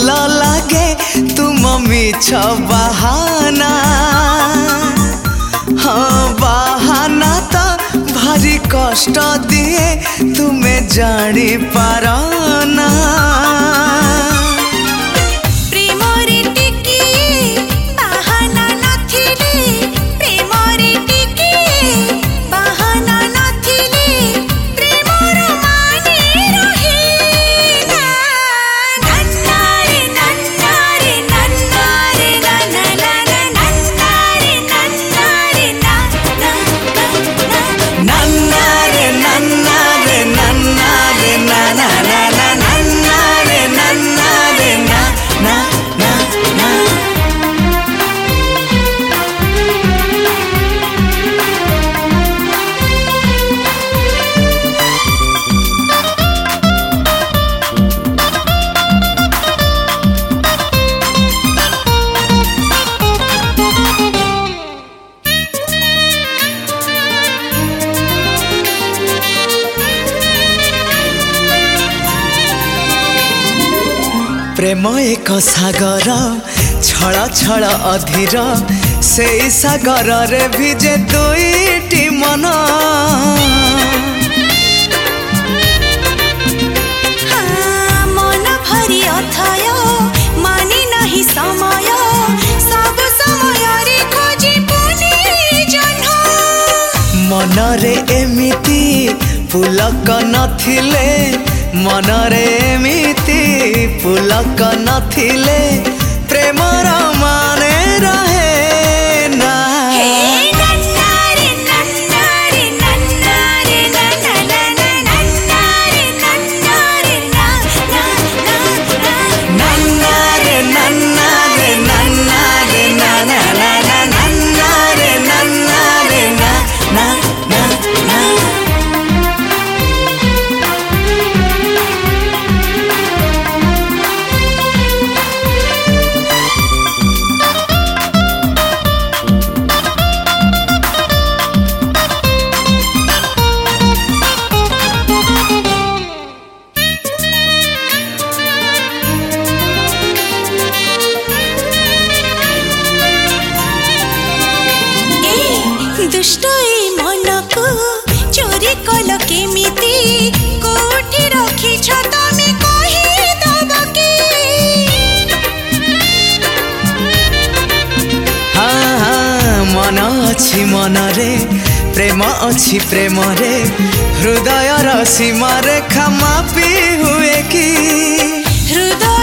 भल लागे तुम मिछ बहाना। हाँ बहाना तो भारी कष्ट दिए तुम्हें जानी पारना। प्रेम एक सागर छल छल अधीर से सागर रे भिजे दुईटी मन। मन भरी अथय मानी नहीं समय सब समय रे खोजी पुनी जन्ह। मन रे एमिति पुलक नथिले मनरे एमिति पुलक नथिले प्रेमर माने रहे ना। दुष्ट ए मन को चोरी कल केमिति कोठी रखी तमे कही दब के। हाँ हाँ मन अच्छी मन रे प्रेम अच्छी प्रेम रे हृदय सीमा रेखा मापी हुए कि हृदय